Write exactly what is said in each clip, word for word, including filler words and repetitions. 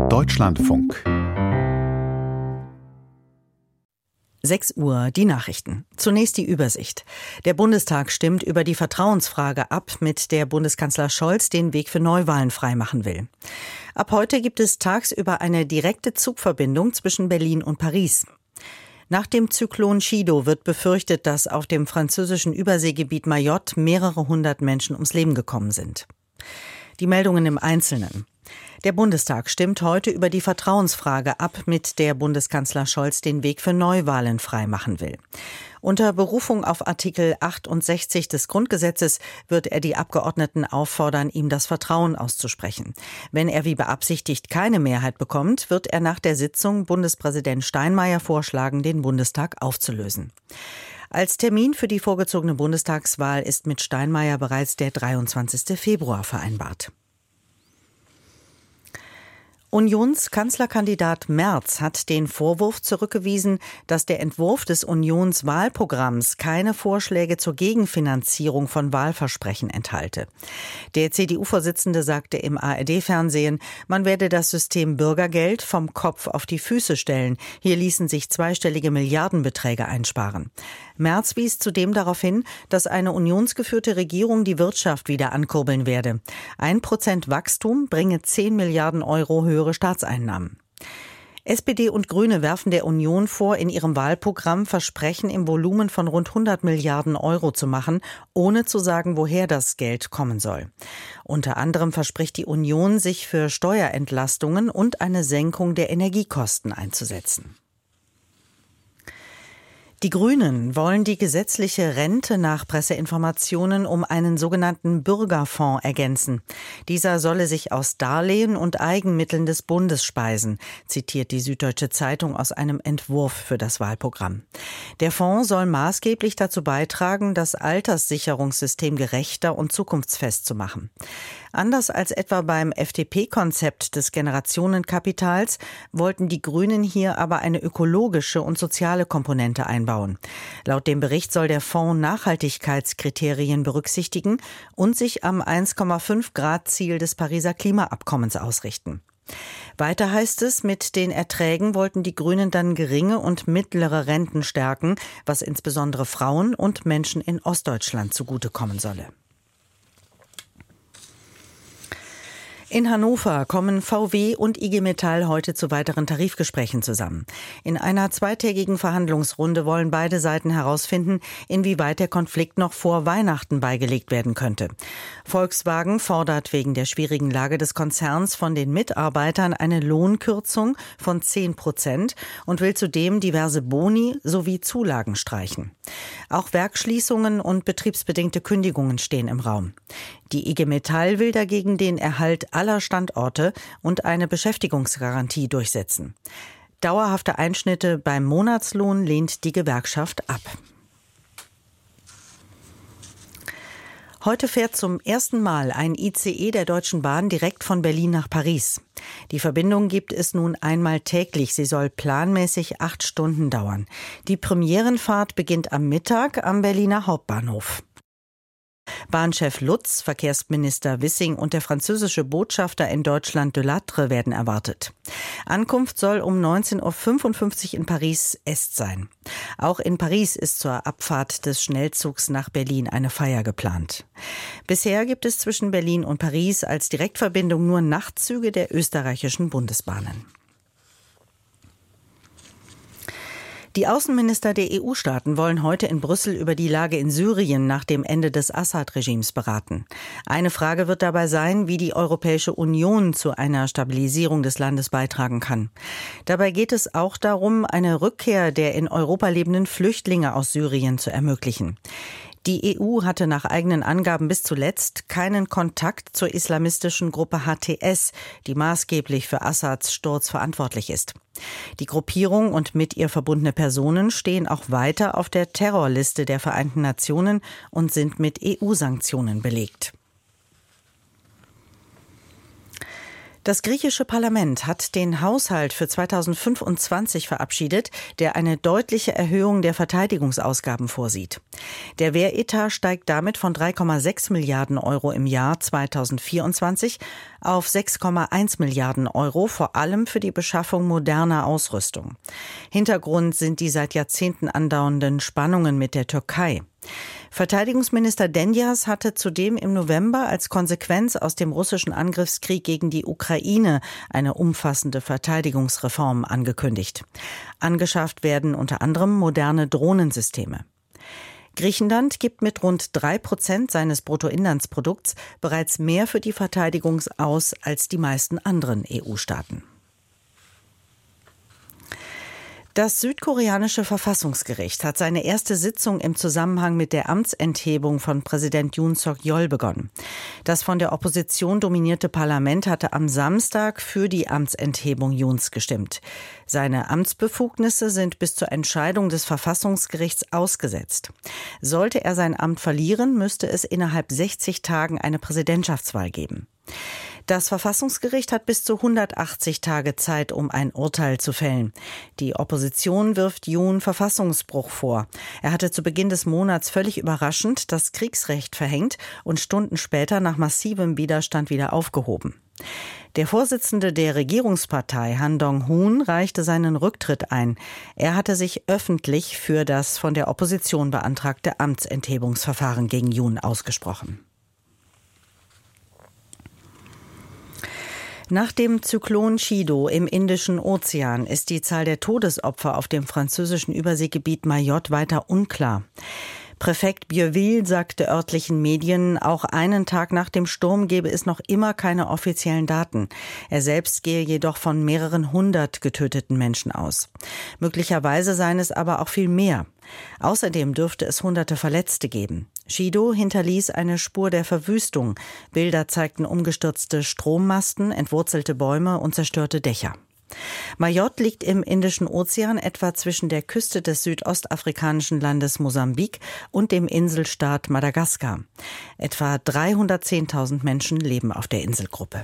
Deutschlandfunk. sechs Uhr, die Nachrichten. Zunächst die Übersicht. Der Bundestag stimmt über die Vertrauensfrage ab, mit der Bundeskanzler Scholz den Weg für Neuwahlen freimachen will. Ab heute gibt es tagsüber eine direkte Zugverbindung zwischen Berlin und Paris. Nach dem Zyklon Chido wird befürchtet, dass auf dem französischen Überseegebiet Mayotte mehrere hundert Menschen ums Leben gekommen sind. Die Meldungen im Einzelnen. Der Bundestag stimmt heute über die Vertrauensfrage ab, mit der Bundeskanzler Scholz den Weg für Neuwahlen freimachen will. Unter Berufung auf Artikel achtundsechzig des Grundgesetzes wird er die Abgeordneten auffordern, ihm das Vertrauen auszusprechen. Wenn er wie beabsichtigt keine Mehrheit bekommt, wird er nach der Sitzung Bundespräsident Steinmeier vorschlagen, den Bundestag aufzulösen. Als Termin für die vorgezogene Bundestagswahl ist mit Steinmeier bereits der dreiundzwanzigsten Februar vereinbart. Unionskanzlerkandidat Merz hat den Vorwurf zurückgewiesen, dass der Entwurf des Unionswahlprogramms keine Vorschläge zur Gegenfinanzierung von Wahlversprechen enthalte. Der C D U-Vorsitzende sagte im A R D-Fernsehen, man werde das System Bürgergeld vom Kopf auf die Füße stellen. Hier ließen sich zweistellige Milliardenbeträge einsparen. Merz wies zudem darauf hin, dass eine unionsgeführte Regierung die Wirtschaft wieder ankurbeln werde. Ein Prozent Wachstum bringe zehn Milliarden Euro höhere Staatseinnahmen. S P D und Grüne werfen der Union vor, in ihrem Wahlprogramm Versprechen im Volumen von rund hundert Milliarden Euro zu machen, ohne zu sagen, woher das Geld kommen soll. Unter anderem verspricht die Union, sich für Steuerentlastungen und eine Senkung der Energiekosten einzusetzen. Die Grünen wollen die gesetzliche Rente nach Presseinformationen um einen sogenannten Bürgerfonds ergänzen. Dieser solle sich aus Darlehen und Eigenmitteln des Bundes speisen, zitiert die Süddeutsche Zeitung aus einem Entwurf für das Wahlprogramm. Der Fonds soll maßgeblich dazu beitragen, das Alterssicherungssystem gerechter und zukunftsfest zu machen. Anders als etwa beim F D P-Konzept des Generationenkapitals wollten die Grünen hier aber eine ökologische und soziale Komponente einbauen. Laut dem Bericht soll der Fonds Nachhaltigkeitskriterien berücksichtigen und sich am eins Komma fünf Grad Ziel des Pariser Klimaabkommens ausrichten. Weiter heißt es, mit den Erträgen wollten die Grünen dann geringe und mittlere Renten stärken, was insbesondere Frauen und Menschen in Ostdeutschland zugutekommen solle. In Hannover kommen V W und I G Metall heute zu weiteren Tarifgesprächen zusammen. In einer zweitägigen Verhandlungsrunde wollen beide Seiten herausfinden, inwieweit der Konflikt noch vor Weihnachten beigelegt werden könnte. Volkswagen fordert wegen der schwierigen Lage des Konzerns von den Mitarbeitern eine Lohnkürzung von zehn Prozent und will zudem diverse Boni sowie Zulagen streichen. Auch Werksschließungen und betriebsbedingte Kündigungen stehen im Raum. Die I G Metall will dagegen den Erhalt aller Standorte und eine Beschäftigungsgarantie durchsetzen. Dauerhafte Einschnitte beim Monatslohn lehnt die Gewerkschaft ab. Heute fährt zum ersten Mal ein I C E der Deutschen Bahn direkt von Berlin nach Paris. Die Verbindung gibt es nun einmal täglich. Sie soll planmäßig acht Stunden dauern. Die Premierenfahrt beginnt am Mittag am Berliner Hauptbahnhof. Bahnchef Lutz, Verkehrsminister Wissing und der französische Botschafter in Deutschland Delattre werden erwartet. Ankunft soll um neunzehn Uhr fünfundfünfzig in Paris-Est sein. Auch in Paris ist zur Abfahrt des Schnellzugs nach Berlin eine Feier geplant. Bisher gibt es zwischen Berlin und Paris als Direktverbindung nur Nachtzüge der österreichischen Bundesbahnen. Die Außenminister der E U-Staaten wollen heute in Brüssel über die Lage in Syrien nach dem Ende des Assad-Regimes beraten. Eine Frage wird dabei sein, wie die Europäische Union zu einer Stabilisierung des Landes beitragen kann. Dabei geht es auch darum, eine Rückkehr der in Europa lebenden Flüchtlinge aus Syrien zu ermöglichen. Die E U hatte nach eigenen Angaben bis zuletzt keinen Kontakt zur islamistischen Gruppe H T S, die maßgeblich für Assads Sturz verantwortlich ist. Die Gruppierung und mit ihr verbundene Personen stehen auch weiter auf der Terrorliste der Vereinten Nationen und sind mit E U-Sanktionen belegt. Das griechische Parlament hat den Haushalt für zweitausendfünfundzwanzig verabschiedet, der eine deutliche Erhöhung der Verteidigungsausgaben vorsieht. Der Wehretat steigt damit von drei Komma sechs Milliarden Euro im Jahr zweitausendvierundzwanzig auf sechs Komma eins Milliarden Euro, vor allem für die Beschaffung moderner Ausrüstung. Hintergrund sind die seit Jahrzehnten andauernden Spannungen mit der Türkei. Verteidigungsminister Denyas hatte zudem im November als Konsequenz aus dem russischen Angriffskrieg gegen die Ukraine eine umfassende Verteidigungsreform angekündigt. Angeschafft werden unter anderem moderne Drohnensysteme. Griechenland gibt mit rund drei Prozent seines Bruttoinlandsprodukts bereits mehr für die Verteidigung aus als die meisten anderen E U-Staaten. Das südkoreanische Verfassungsgericht hat seine erste Sitzung im Zusammenhang mit der Amtsenthebung von Präsident Yoon Suk-yeol begonnen. Das von der Opposition dominierte Parlament hatte am Samstag für die Amtsenthebung Yoons gestimmt. Seine Amtsbefugnisse sind bis zur Entscheidung des Verfassungsgerichts ausgesetzt. Sollte er sein Amt verlieren, müsste es innerhalb sechzig Tagen eine Präsidentschaftswahl geben. Das Verfassungsgericht hat bis zu hundertachtzig Tage Zeit, um ein Urteil zu fällen. Die Opposition wirft Yoon Verfassungsbruch vor. Er hatte zu Beginn des Monats völlig überraschend das Kriegsrecht verhängt und Stunden später nach massivem Widerstand wieder aufgehoben. Der Vorsitzende der Regierungspartei, Han Dong-hoon, reichte seinen Rücktritt ein. Er hatte sich öffentlich für das von der Opposition beantragte Amtsenthebungsverfahren gegen Yoon ausgesprochen. Nach dem Zyklon Chido im Indischen Ozean ist die Zahl der Todesopfer auf dem französischen Überseegebiet Mayotte weiter unklar. Präfekt Bieuville sagte örtlichen Medien, auch einen Tag nach dem Sturm gebe es noch immer keine offiziellen Daten. Er selbst gehe jedoch von mehreren hundert getöteten Menschen aus. Möglicherweise seien es aber auch viel mehr. Außerdem dürfte es hunderte Verletzte geben. Chido hinterließ eine Spur der Verwüstung. Bilder zeigten umgestürzte Strommasten, entwurzelte Bäume und zerstörte Dächer. Mayotte liegt im Indischen Ozean etwa zwischen der Küste des südostafrikanischen Landes Mosambik und dem Inselstaat Madagaskar. Etwa dreihundertzehntausend Menschen leben auf der Inselgruppe.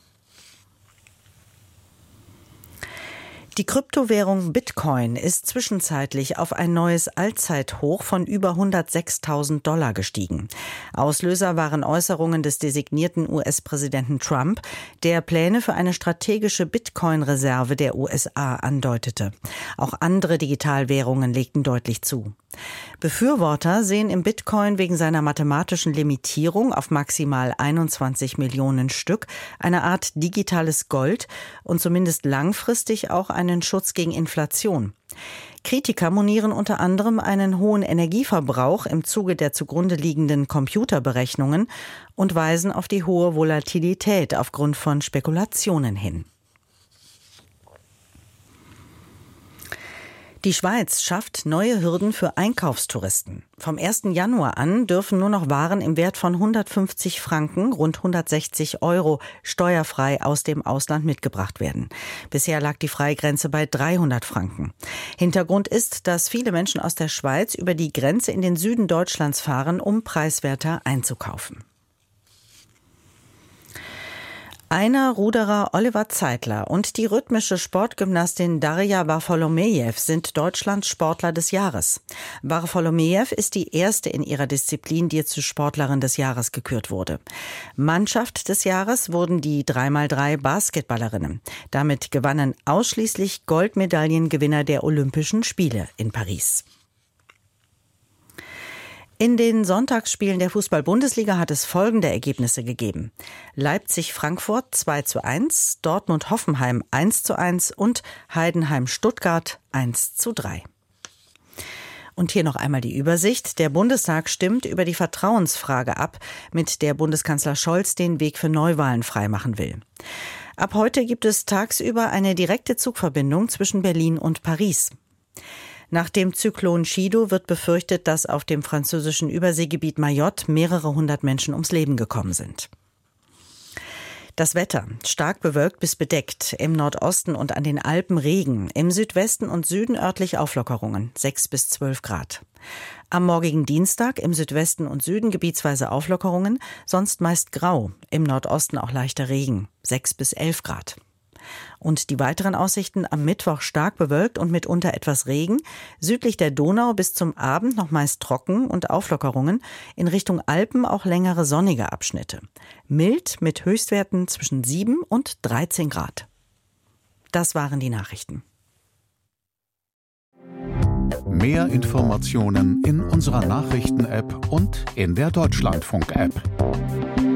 Die Kryptowährung Bitcoin ist zwischenzeitlich auf ein neues Allzeithoch von über hundertsechstausend Dollar gestiegen. Auslöser waren Äußerungen des designierten U S-Präsidenten Trump, der Pläne für eine strategische Bitcoin-Reserve der U S A andeutete. Auch andere Digitalwährungen legten deutlich zu. Befürworter sehen im Bitcoin wegen seiner mathematischen Limitierung auf maximal einundzwanzig Millionen Stück eine Art digitales Gold und zumindest langfristig auch einen Schutz gegen Inflation. Kritiker monieren unter anderem einen hohen Energieverbrauch im Zuge der zugrunde liegenden Computerberechnungen und weisen auf die hohe Volatilität aufgrund von Spekulationen hin. Die Schweiz schafft neue Hürden für Einkaufstouristen. Vom ersten Januar an dürfen nur noch Waren im Wert von hundertfünfzig Franken, rund hundertsechzig Euro, steuerfrei aus dem Ausland mitgebracht werden. Bisher lag die Freigrenze bei dreihundert Franken. Hintergrund ist, dass viele Menschen aus der Schweiz über die Grenze in den Süden Deutschlands fahren, um preiswerter einzukaufen. Einer Ruderer Oliver Zeitler und die rhythmische Sportgymnastin Darja Varfolomejew sind Deutschlands Sportler des Jahres. Varfolomejew ist die erste in ihrer Disziplin, die zur Sportlerin des Jahres gekürt wurde. Mannschaft des Jahres wurden die drei mal drei Basketballerinnen. Damit gewannen ausschließlich Goldmedaillengewinner der Olympischen Spiele in Paris. In den Sonntagsspielen der Fußball-Bundesliga hat es folgende Ergebnisse gegeben. Leipzig-Frankfurt zwei zu eins, Dortmund-Hoffenheim eins zu eins und Heidenheim-Stuttgart eins zu drei. Und hier noch einmal die Übersicht. Der Bundestag stimmt über die Vertrauensfrage ab, mit der Bundeskanzler Scholz den Weg für Neuwahlen freimachen will. Ab heute gibt es tagsüber eine direkte Zugverbindung zwischen Berlin und Paris. Nach dem Zyklon Chido wird befürchtet, dass auf dem französischen Überseegebiet Mayotte mehrere hundert Menschen ums Leben gekommen sind. Das Wetter: stark bewölkt bis bedeckt, im Nordosten und an den Alpen Regen, im Südwesten und Süden örtlich Auflockerungen, sechs bis zwölf Grad. Am morgigen Dienstag im Südwesten und Süden gebietsweise Auflockerungen, sonst meist grau, im Nordosten auch leichter Regen, sechs bis elf Grad. Und die weiteren Aussichten: am Mittwoch stark bewölkt und mitunter etwas Regen, südlich der Donau bis zum Abend noch meist trocken und Auflockerungen, in Richtung Alpen auch längere sonnige Abschnitte. Mild mit Höchstwerten zwischen sieben und dreizehn Grad. Das waren die Nachrichten. Mehr Informationen in unserer Nachrichten-App und in der Deutschlandfunk-App.